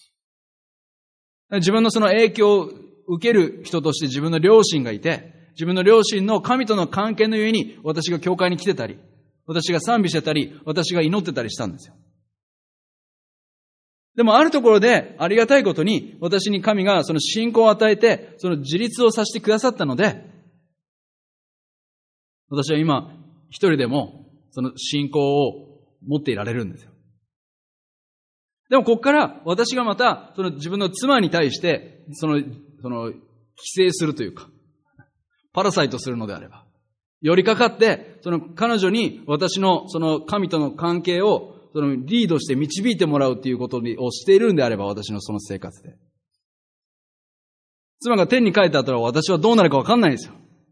自分のその影響を受ける人として自分の両親がいて、自分の両親の神との関係のゆえに私が教会に来てたり、私が賛美してたり、私が祈ってたりしたんですよ。でもあるところでありがたいことに私に神がその信仰を与えて、その自立をさせてくださったので、私は今一人でもその信仰を持っていられるんですよ。でもここから私がまたその自分の妻に対してその、その、規制するというか、パラサイトするのであれば、寄りかかって、その彼女に私のその神との関係をそのリードして導いてもらうということをしているんであれば、私のその生活で。妻が天に帰った後は私はどうなるかわかんないですよ。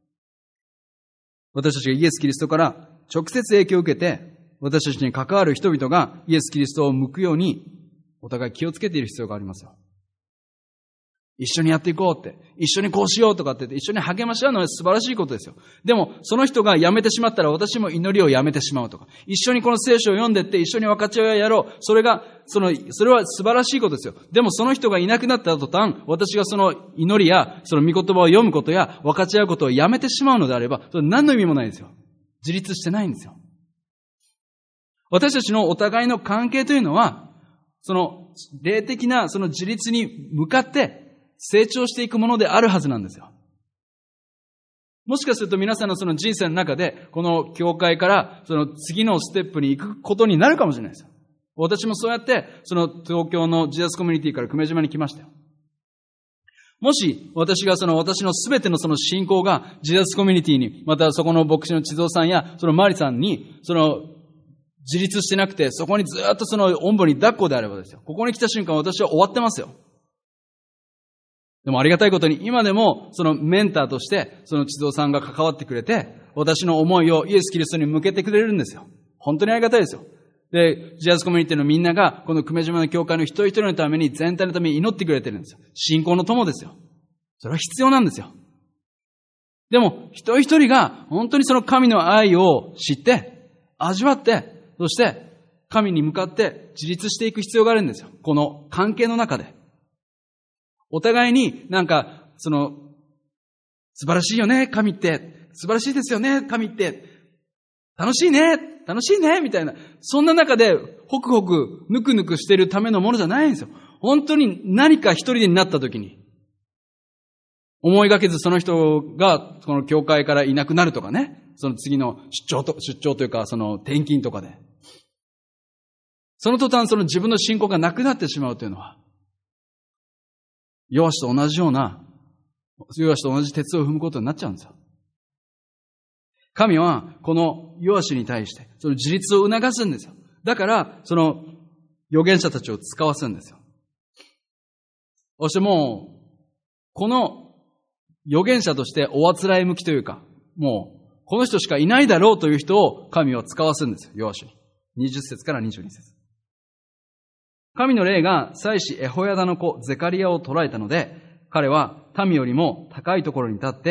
私たちがイエス・キリストから直接影響を受けて、私たちに関わる人々がイエス・キリストを向くように、お互い気をつけている必要がありますよ。一緒にやっていこうって、一緒にこうしようとかって言って、一緒に励まし合うのは素晴らしいことですよ。でも、その人が辞めてしまったら私も祈りをやめてしまうとか、一緒にこの聖書を読んでって、一緒に分かち合いをやろう。それが、その、それは素晴らしいことですよ。でもその人がいなくなった途端、私がその祈りや、その御言葉を読むことや、分かち合うことをやめてしまうのであれば、それ何の意味もないですよ。自立してないんですよ。私たちのお互いの関係というのは、その、霊的なその自立に向かって、成長していくものであるはずなんですよ。もしかすると皆さんのその人生の中で、この教会からその次のステップに行くことになるかもしれないですよ。私もそうやって、その東京のジーザスコミュニティから久米島に来ましたよ。もし私がその私のすべてのその信仰がジーザスコミュニティに、またそこの牧師の地蔵さんやそのマリさんに、その自立してなくて、そこにずっとそのおんぶに抱っこであればですよ。ここに来た瞬間私は終わってますよ。でもありがたいことに今でもそのメンターとしてその地蔵さんが関わってくれて、私の思いをイエス・キリストに向けてくれるんですよ。本当にありがたいですよ。で、ジーザスコミュニティのみんながこの久米島の教会の一人一人のために、全体のために祈ってくれてるんですよ。信仰の友ですよ。それは必要なんですよ。でも一人一人が本当にその神の愛を知って味わって、そして神に向かって自立していく必要があるんですよ。この関係の中で。お互いになんか、その、素晴らしいよね、神って。素晴らしいですよね、神って。楽しいね、楽しいね、みたいな。そんな中で、ホクホク、ぬくぬくしてるためのものじゃないんですよ。本当に何か一人になった時に、思いがけずその人が、この教会からいなくなるとかね。その次の出張と、出張というか、その転勤とかで。その途端その自分の信仰がなくなってしまうというのは、ヨアシと同じような、ヨアシと同じ鉄を踏むことになっちゃうんですよ。神はこのヨアシに対してその自立を促すんですよ。だからその預言者たちを使わすんですよ。そしてもうこの預言者としておあつらい向きというか、もうこの人しかいないだろうという人を神は使わすんですよ。ヨアシに。にじゅっ節からにじゅうに節。神の霊が祭司エホヤダの子ゼカリアを捕らえたので、彼は民よりも高いところに立って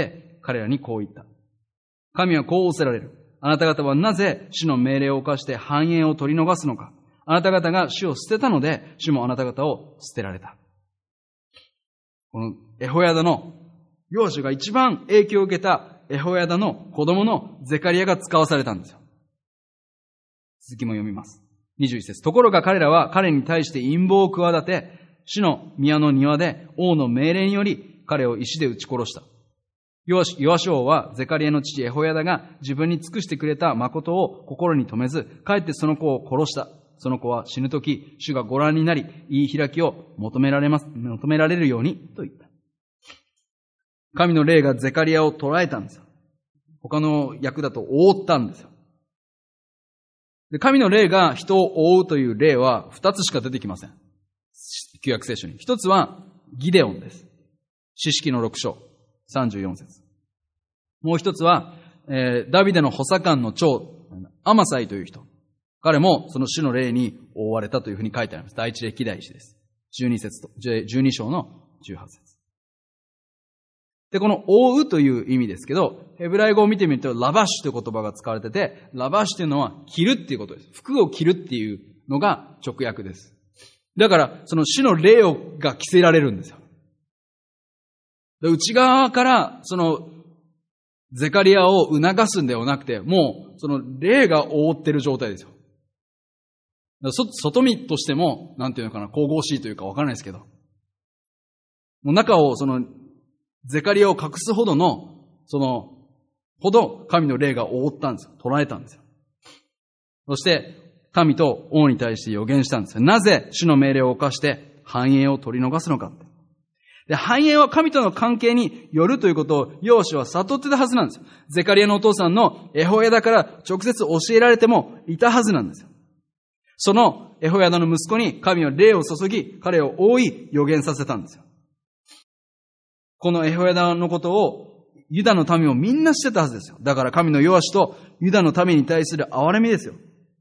彼らにこう言った。神はこう仰せられる。あなた方はなぜ主の命令を犯して繁栄を取り逃すのか。あなた方が主を捨てたので、主もあなた方を捨てられた。このエホヤダの、ヨアシュが一番影響を受けたエホヤダの子供のゼカリヤが使わされたんですよ。続きも読みます。にじゅういち節。ところが彼らは彼に対して陰謀を企て、主の宮の庭で王の命令により彼を石で撃ち殺した。ヨアシュ王はゼカリヤの父エホヤダが自分に尽くしてくれた誠を心に留めず、かえってその子を殺した。その子は死ぬとき、主がご覧になり、言い開きを求められます、求められるようにと言った。神の霊がゼカリヤを捕らえたんですよ。他の訳だと覆ったんですよ。で、神の霊が人を覆うという例は二つしか出てきません。旧約聖書に。一つはギデオンです。士式の六章、さんじゅうよん節。もう一つは、えー、ダビデの補佐官の長、アマサイという人。彼もその主の霊に覆われたというふうに書いてあります。第一歴代史です。じゅうに節と、じゅうに章のじゅうはち節。で、この覆うという意味ですけど、ヘブライ語を見てみるとラバッシュという言葉が使われてて、ラバッシュというのは着るっていうことです。服を着るっていうのが直訳です。だから、その主の霊をが着せられるんですよ。内側から、その、ゼカリヤを促すんではなくて、もう、その霊が覆ってる状態ですよ。外見としても、なんていうのかな、神々しいというかわからないですけど、もう中を、その、ゼカリヤを隠すほどの、その、ほど神の霊が覆ったんですよ。捉えたんですよ。そして、神と王に対して予言したんですよ。なぜ主の命令を犯して繁栄を取り逃すのかって。で、繁栄は神との関係によるということをヨアシュは悟ってたはずなんですよ。ゼカリヤのお父さんのエホヤダから直接教えられてもいたはずなんですよ。そのエホヤダの息子に神は霊を注ぎ、彼を覆い予言させたんですよ。このエホヤダのことをユダの民もみんな知ってたはずですよ。だから神のヨアシュとユダの民に対する憐れみですよ。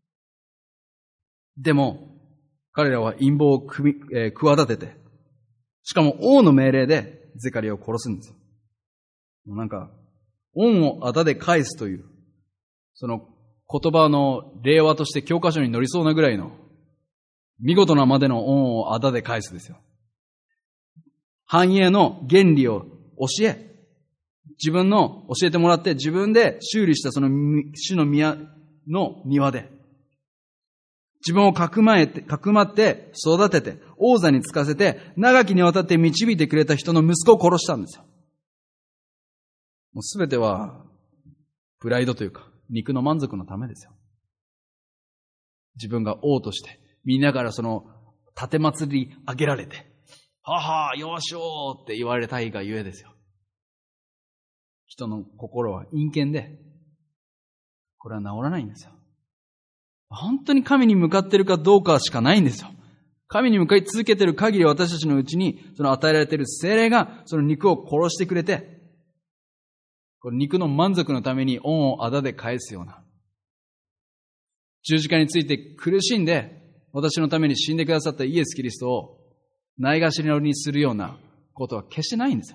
でも、彼らは陰謀をくみ、えー、企てて、しかも王の命令でゼカリヤを殺すんですよ。もうなんか、恩を仇で返すという、その言葉の令和として教科書に載りそうなぐらいの、見事なまでの恩を仇で返すですよ。繁栄の原理を教え、自分の教えてもらって自分で修理したその主の宮の庭で、自分をかくまえて、かくまって育てて、王座につかせて、長きにわたって導いてくれた人の息子を殺したんですよ。もうすべては、プライドというか、肉の満足のためですよ。自分が王として、みんなからその、立て祭り上げられて、はは、よしょーって言われたいがゆえですよ。人の心は陰険で、これは治らないんですよ。本当に神に向かっているかどうかしかないんですよ。神に向かい続けている限り私たちのうちに、その与えられている聖霊が、その肉を殺してくれて、この肉の満足のために恩を仇で返すような。十字架について苦しんで、私のために死んでくださったイエス・キリストをないがしろにするようなことは決してないんですよ。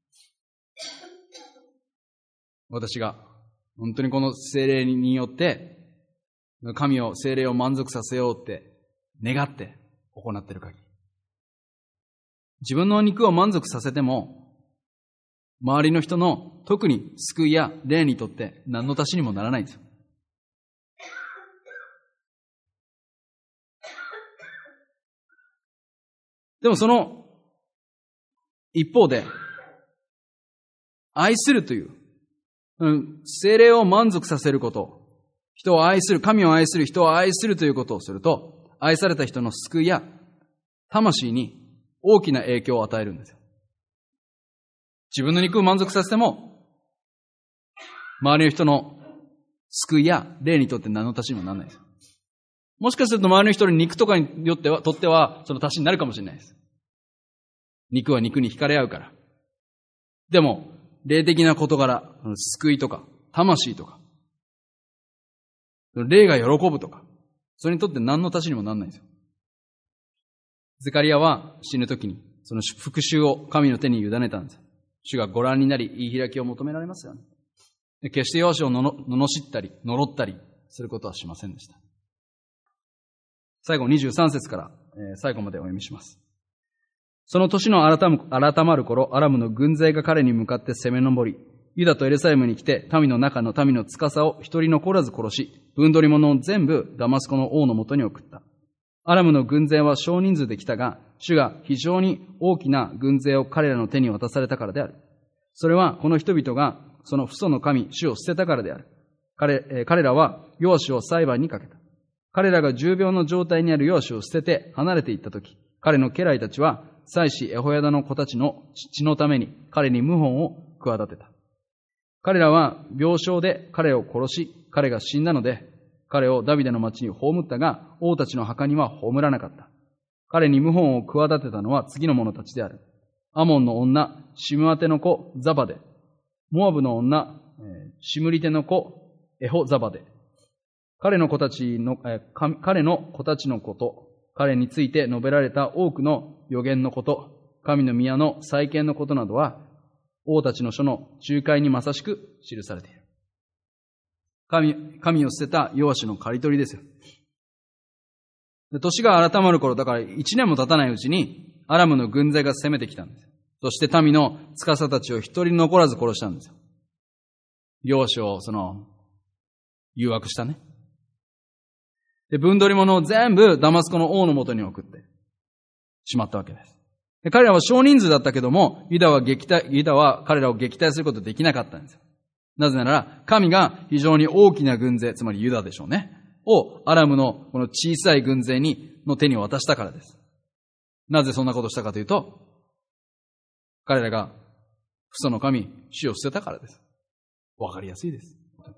私が本当にこの聖霊によって、神を、聖霊を満足させようって願って行っている限り。自分の肉を満足させても、周りの人の特に救いや霊にとって何の足しにもならないんですよ。でもその一方で、愛するという、うん、聖霊を満足させること、人を愛する、神を愛する、人を愛するということをすると、愛された人の救いや魂に大きな影響を与えるんですよ。自分の肉を満足させても、周りの人の救いや霊にとって何の足しにもならないです。もしかすると周りの人の肉とかによっては、とってはその足しになるかもしれないです。肉は肉に惹かれ合うから。でも、霊的な事柄、救いとか、魂とか、霊が喜ぶとか、それにとって何の足しにもならないんですよ。ゼカリヤは死ぬときに、その復讐を神の手に委ねたんです。 主がご覧になり、言い開きを求められますよね。で決してヨアシをのの罵ったり、呪ったりすることはしませんでした。最後にじゅうさん節から、えー、最後までお読みします。その年の改む、改まる頃、アラムの軍勢が彼に向かって攻め上り、ユダとエルサレムに来て、民の中の民の司を一人残らず殺し、分取り物を全部ダマスコの王のもとに送った。アラムの軍勢は少人数で来たが、主が非常に大きな軍勢を彼らの手に渡されたからである。それはこの人々がその父祖の神、主を捨てたからである。彼、えー、彼らはヨアシを裁判にかけた。彼らが重病の状態にあるヨアシを捨てて離れていったとき、彼の家来たちは、祭司エホヤダの子たちの血のために彼に謀反を企てた。彼らは病床で彼を殺し、彼が死んだので、彼をダビデの町に葬ったが、王たちの墓には葬らなかった。彼に謀反を企てたのは次の者たちである。アモンの女、シムアテの子、ザバデ。モアブの女、シムリテの子、エホザバデ。彼の子たちの、え彼の子たちのこと、彼について述べられた多くの預言のこと、神の宮の再建のことなどは、王たちの書の仲介にまさしく記されている。神、神を捨てたヨアシの刈り取りですよ。で年が改まる頃、だから一年も経たないうちに、アラムの軍勢が攻めてきたんです。そして民の司たちを一人残らず殺したんですよ。ヨアシを、その、誘惑したね。で、分取り物を全部ダマスコの王のもとに送ってしまったわけです。で彼らは少人数だったけども、ユダは撃退、ユダは彼らを撃退することができなかったんですよ。なぜなら、神が非常に大きな軍勢、つまりユダでしょうね、をアラムのこの小さい軍勢に、の手に渡したからです。なぜそんなことをしたかというと、彼らが父祖の神、主を捨てたからです。わかりやすいです。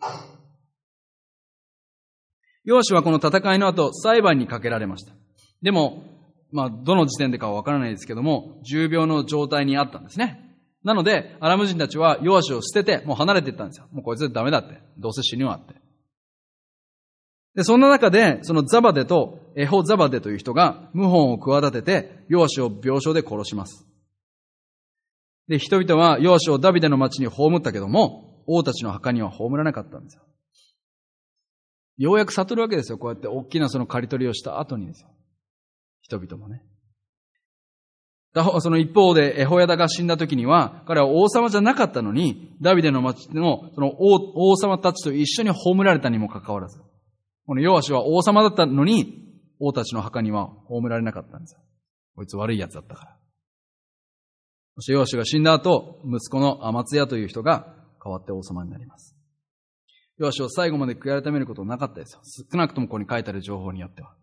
ヨアシはこの戦いの後、裁判にかけられました。でも、まあ、どの時点でかはわからないですけども、重病の状態にあったんですね。なので、アラム人たちはヨアシを捨てて、もう離れていったんですよ。もうこいつダメだって。どうせ死ぬわって。で、そんな中で、そのザバデとエホザバデという人が謀反を企てて、ヨアシを病床で殺します。で、人々はヨアシをダビデの町に葬ったけども、王たちの墓には葬らなかったんですよ。ようやく悟るわけですよ。こうやって大きなその刈り取りをした後にですよ。人々もね。その一方でエホヤダが死んだ時には、彼は王様じゃなかったのに、ダビデの町のその 王, 王様たちと一緒に葬られたにもかかわらず、このヨアシは王様だったのに、王たちの墓には葬られなかったんですよ。こいつ悪い奴だったから。そしてヨアシが死んだ後、息子のアマツヤという人が代わって王様になります。ヨアシを最後まで悔い改めることはなかったですよ。少なくともここに書いてある情報によっては。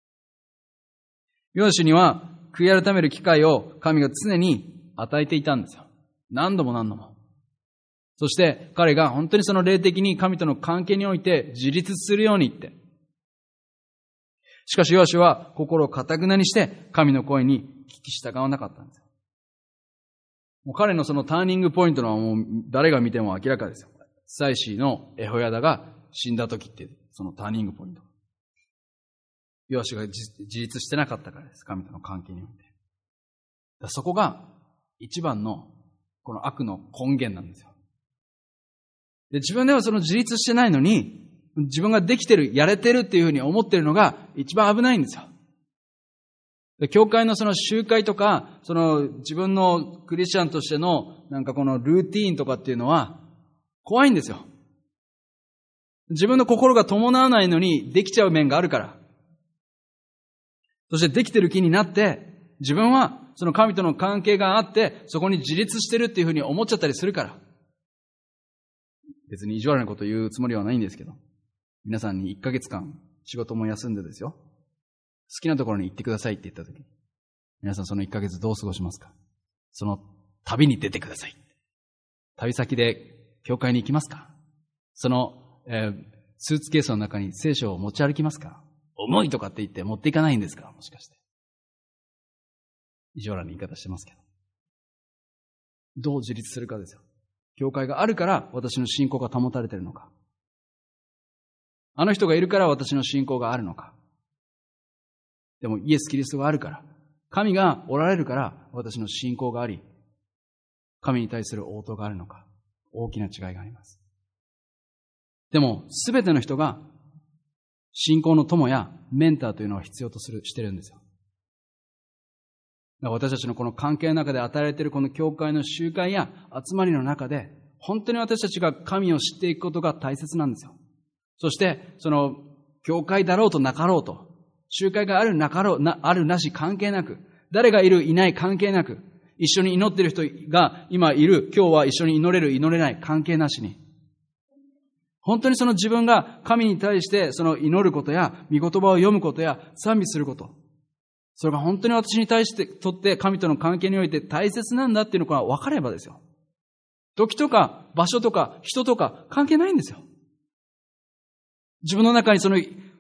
ヨアシには悔い改める機会を神が常に与えていたんですよ。何度も何度も。そして彼が本当にその霊的に神との関係において自立するように言って。しかしヨアシは心を堅くなにして神の声に聞き従わなかったんですよ。もう彼のそのターニングポイントのはもう誰が見ても明らかですよ。祭司のエホヤダが死んだ時ってそのターニングポイント。ヨアシが自立してなかったからです。神との関係において。そこが一番のこの悪の根源なんですよ。で、自分ではその自立してないのに、自分ができてる、やれてるっていうふうに思ってるのが一番危ないんですよ。で、教会のその集会とか、その自分のクリスチャンとしてのなんかこのルーティーンとかっていうのは怖いんですよ。自分の心が伴わないのにできちゃう面があるから。そしてできてる気になって、自分はその神との関係があって、そこに自立してるっていうふうに思っちゃったりするから。別に意地悪なことを言うつもりはないんですけど、皆さんにいっかげつかん仕事も休んでですよ。好きなところに行ってくださいって言ったとき、皆さんそのいっかげつどう過ごしますか？その旅に出てください。旅先で教会に行きますか？その、えー、スーツケースの中に聖書を持ち歩きますか？重いとかって言って持っていかないんですか？もしかして。意地悪な言い方してますけど。どう自立するかですよ。教会があるから私の信仰が保たれているのか。あの人がいるから私の信仰があるのか。でもイエス・キリストがあるから、神がおられるから私の信仰があり、 神に対する応答があるのか、大きな違いがあります。でも、すべての人が信仰の友やメンターというのを必要とする、してるんですよ。だから私たちのこの関係の中で与えられているこの教会の集会や集まりの中で、本当に私たちが神を知っていくことが大切なんですよ。そして、その、教会だろうとなかろうと、集会があるなかろう、な、あるなし関係なく、誰がいるいない関係なく、一緒に祈っている人が今いる、今日は一緒に祈れる祈れない関係なしに、本当にその自分が神に対してその祈ることや、御言葉を読むことや、賛美すること、それが本当に私に対してとって神との関係において大切なんだっていうのが分かればですよ。時とか場所とか人とか関係ないんですよ。自分の中にその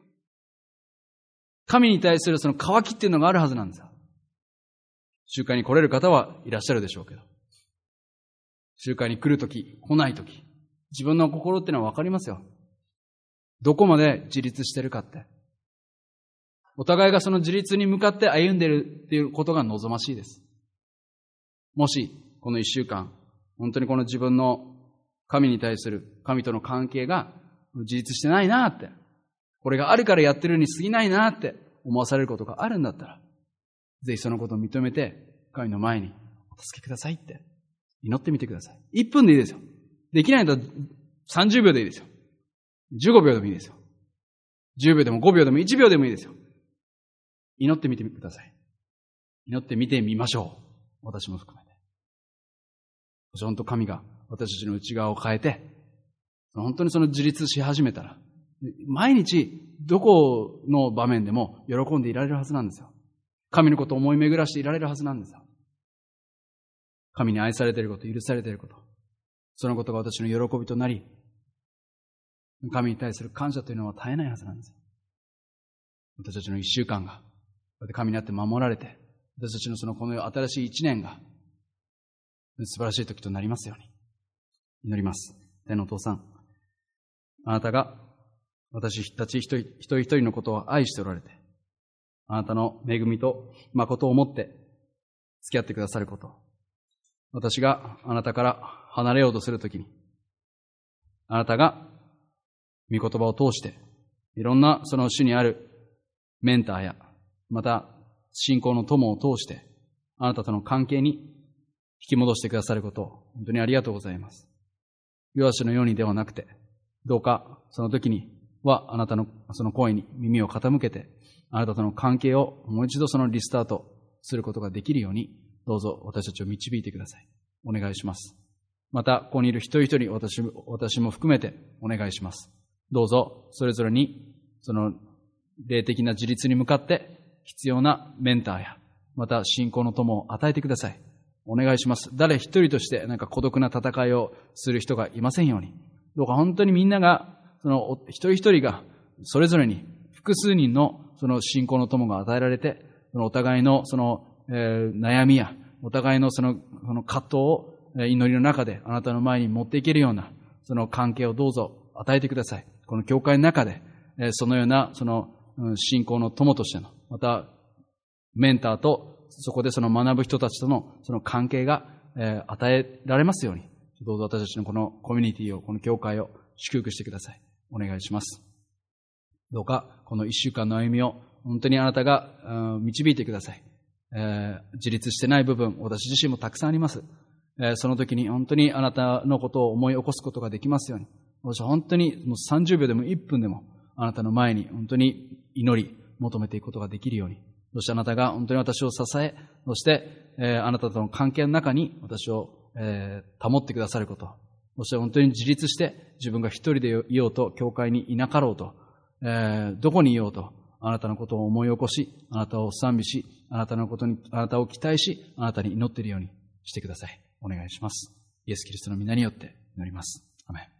神に対するその渇きっていうのがあるはずなんですよ。集会に来れる方はいらっしゃるでしょうけど、集会に来るとき、来ないとき、自分の心っていうのは分かりますよ。どこまで自立してるかって。お互いがその自立に向かって歩んでいるっていうことが望ましいです。もし、この一週間、本当にこの自分の神に対する神との関係が自立してないなって、これがあるからやってるに過ぎないなって思わされることがあるんだったら、ぜひそのことを認めて、神の前にお助けくださいって祈ってみてください。いっぷんでいいですよ。できないとさんじゅうびょうでいいですよ。じゅうごびょうでもいいですよ。じゅうびょうでもごびょうでもいちびょうでもいいですよ。祈ってみてください。祈ってみてみましょう。私も含めて。本当神が私たちの内側を変えて、本当にその自立し始めたら、毎日どこの場面でも喜んでいられるはずなんですよ。神のことを思い巡らしていられるはずなんですよ。神に愛されていること、許されていること、そのことが私の喜びとなり、神に対する感謝というのは絶えないはずなんですよ。私たちの一週間が神にあって守られて、私たちのそのこの新しい一年が素晴らしい時となりますように祈ります。天のお父さん、あなたが私たち一人一人一人のことを愛しておられて、あなたの恵みと誠をもって付き合ってくださること、私があなたから離れようとするときに、あなたが御言葉を通していろんなその主にあるメンターやまた信仰の友を通してあなたとの関係に引き戻してくださることを本当にありがとうございます。ヨアシのようにではなくて、どうかその時にはあなたのその声に耳を傾けて、あなたとの関係をもう一度そのリスタートすることができるように、どうぞ私たちを導いてください。お願いします。また、ここにいる一人一人、私、私も含めてお願いします。どうぞ、それぞれに、その、霊的な自立に向かって、必要なメンターや、また信仰の友を与えてください。お願いします。誰一人として、なんか孤独な戦いをする人がいませんように。どうか本当にみんなが、その、一人一人が、それぞれに、複数人の、その信仰の友が与えられて、そのお互いの、その、えー、悩みや、お互いのその、その葛藤を祈りの中であなたの前に持っていけるような、その関係をどうぞ与えてください。この教会の中で、そのような、その、信仰の友としての、また、メンターと、そこでその学ぶ人たちとの、その関係が、えー、与えられますように、どうぞ私たちのこのコミュニティを、この教会を祝福してください。お願いします。どうか、この一週間の歩みを、本当にあなたが、導いてください。えー、自立してない部分、私自身もたくさんあります。えー、その時に本当にあなたのことを思い起こすことができますように。私は本当にもうさんじゅうびょうでもいっぷんでもあなたの前に本当に祈り、求めていくことができるように。そしてあなたが本当に私を支え、そして、えー、あなたとの関係の中に私を、えー、保ってくださること。そして本当に自立して自分が一人でいようと、教会にいなかろうと、えー、どこにいようと、あなたのことを思い起こし、あなたを賛美し、あなたのことに、あなたを期待し、あなたに祈っているようにしてください。お願いします。イエス・キリストの皆によって祈ります。アメン。